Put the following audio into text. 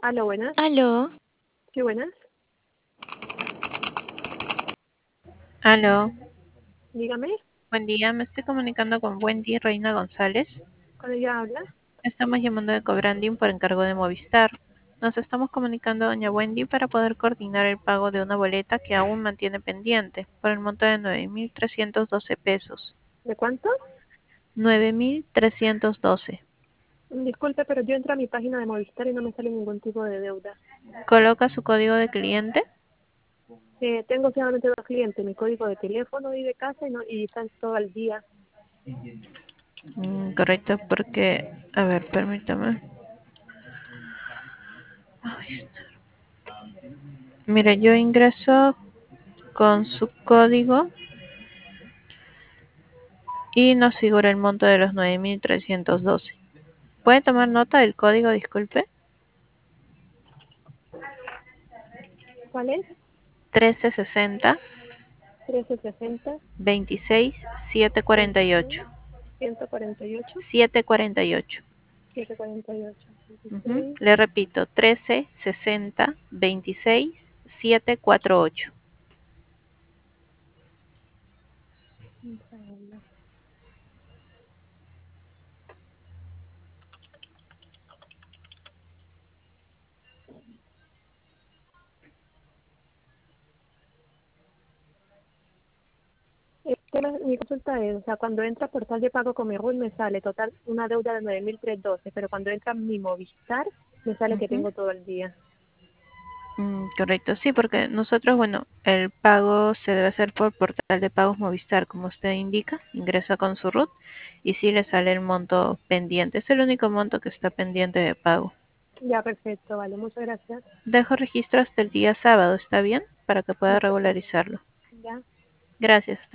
Aló, buenas. Aló, Sí, buenas. aló, Dígame, buen día, me estoy comunicando con Wendy Reina González. con ella habla. Estamos llamando de Cobranding por encargo de Movistar. Nos estamos comunicando a doña Wendy para poder coordinar el pago de una boleta que aún mantiene pendiente por el monto de 9.312 pesos. ¿De cuánto? 9.312. Disculpe, pero yo entro a mi página de Movistar y no me sale ningún tipo de deuda. Coloca su código de cliente. Tengo solamente dos clientes, mi código de teléfono y de casa y están todo el día. Correcto, porque, a ver, permítame. Ay, mire, yo ingreso con su código y nos figura el monto de los 9.312. ¿Puede tomar nota del código, disculpe? ¿Cuál es? 1360 1360 26 748. 26 148 748. 748 Ujú. 26. Le repito, 1360 26 748. Un segundo. Mi consulta es, o sea, cuando entra portal de pago con mi RUT me sale total una deuda de 9.312, pero cuando entra mi Movistar me sale que Ujú. tengo todo el día. Correcto, sí, porque nosotros, bueno, el pago se debe hacer por portal de pagos Movistar, como usted indica, ingresa con su RUT y sí le sale el monto pendiente. Es el único monto que está pendiente de pago. Ya, perfecto, vale, muchas gracias. Dejo registro hasta el día sábado, ¿está bien? Para que pueda Muchas gracias. regularizarlo. Ya. Gracias.